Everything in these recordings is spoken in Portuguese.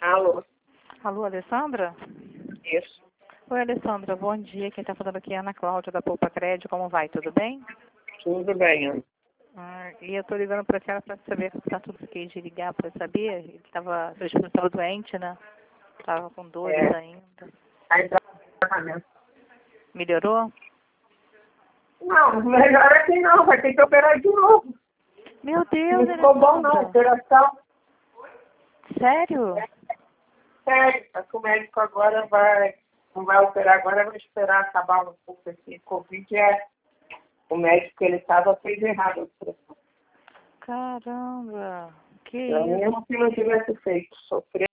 Alô? Alô, Alessandra? Isso. Oi, Alessandra, bom dia. Quem está falando aqui é Ana Cláudia, da Poupa Crédito. Como vai? Tudo bem? Tudo bem, Ana. E eu estou ligando para a senhora para saber se está tudo ok de ligar para saber. Ele estava, seu esposo estava doente, né? Estava com dores ainda. Tá em tratamento. Melhorou? Não, melhor é que não, vai ter que operar de novo. Meu Deus, Não ficou bom não, Alessandra. operação. Sério? Sério, só que o médico agora não vai operar agora, vai esperar acabar um pouco esse Covid. O médico ele estava fez errado a operação. Caramba, que Então, isso? mesmo se não tivesse feito, sofreu.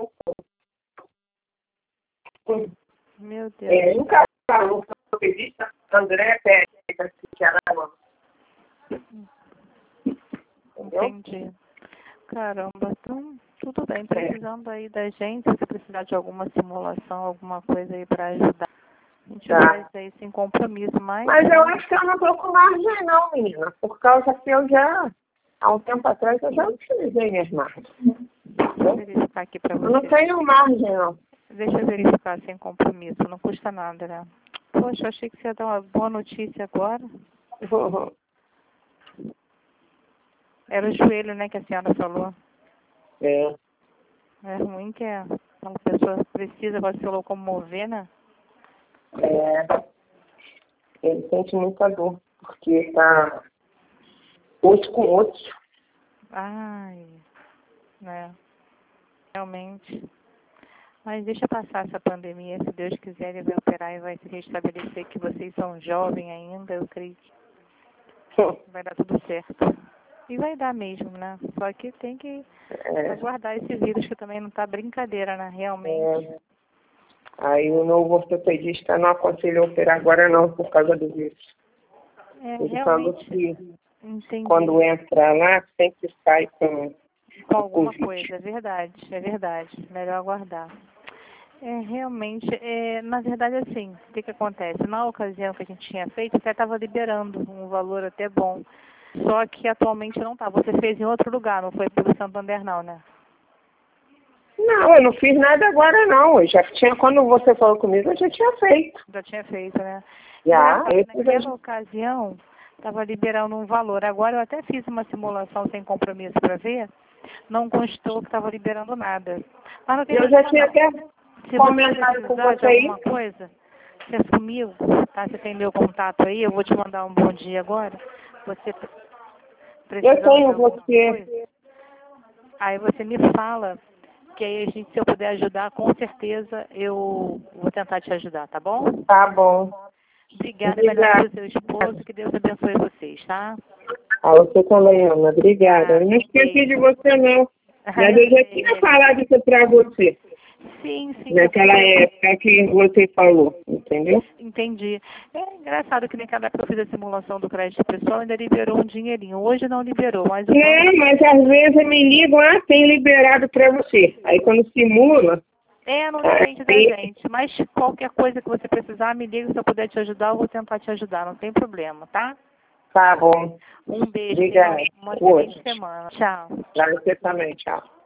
Meu Deus. Nunca falou com o ortopedista André Pérez, que era lá. Entendeu? Entendi. Caramba, então tudo bem. Precisando aí da gente, se precisar de alguma simulação, alguma coisa aí para ajudar. A gente faz aí sem compromisso, mas eu acho que eu não estou com margem não, menina. Por causa que eu já, há um tempo atrás, eu já utilizei minhas margens. deixa eu verificar aqui para Eu não você. tenho margem, não. Deixa eu verificar sem compromisso, não custa nada, né? Poxa, eu achei que você ia dar uma boa notícia agora. Era o joelho, né, que a senhora falou. É. É ruim que uma pessoa precisa para se locomover, né? Ele sente muita dor, porque está osso com osso. Ai, né? Realmente. Mas deixa passar essa pandemia, se Deus quiser, ele vai operar e vai se restabelecer, que vocês são jovens ainda, eu creio que vai dar tudo certo. E vai dar mesmo, né? Só que tem que aguardar esse vírus, que também não tá brincadeira, né? Realmente. Aí o novo ortopedista não aconselhou operar agora não, por causa do vírus. Ele falou que quando entra lá, sempre sai com alguma COVID. coisa, é verdade. Melhor aguardar. Realmente, na verdade, assim, o que acontece? Na ocasião que a gente tinha feito, até estava liberando um valor até bom. Só que atualmente não tá. Você fez em outro lugar, não foi pelo Santander não, né? Não, eu não fiz nada agora não. Eu já tinha, quando você falou comigo, eu já tinha feito. Já tinha feito, né? Já. Naquela ocasião, estava liberando um valor. Agora eu até fiz uma simulação sem compromisso para ver. Não constou que estava liberando nada. Mas não tem eu já tinha até comentado com você aí. Alguma coisa, você sumiu, tá? Você tem meu contato aí, eu vou te mandar um bom dia agora. Você precisa eu tenho você. Aí você me fala, que aí a gente, se eu puder ajudar, com certeza eu vou tentar te ajudar, tá bom? Tá bom. Obrigada pelo seu esposo, que Deus abençoe vocês, tá? A você também, Ana. Obrigada. Eu não esqueci de você, não. Mas eu já tinha falado isso pra você. Sim. Naquela época que você falou, entendeu? Entendi. É engraçado que naquela época eu fiz a simulação do crédito pessoal, ainda liberou um dinheirinho. Hoje não liberou, mas mas às vezes me ligam, tem liberado pra você. Aí quando simula... não depende da gente. Mas qualquer coisa que você precisar, me liga. Se eu puder te ajudar, eu vou tentar te ajudar. Não tem problema, tá? Tá bom. Um beijo. Obrigada. Uma excelente semana. Tchau. Pra você também, tchau.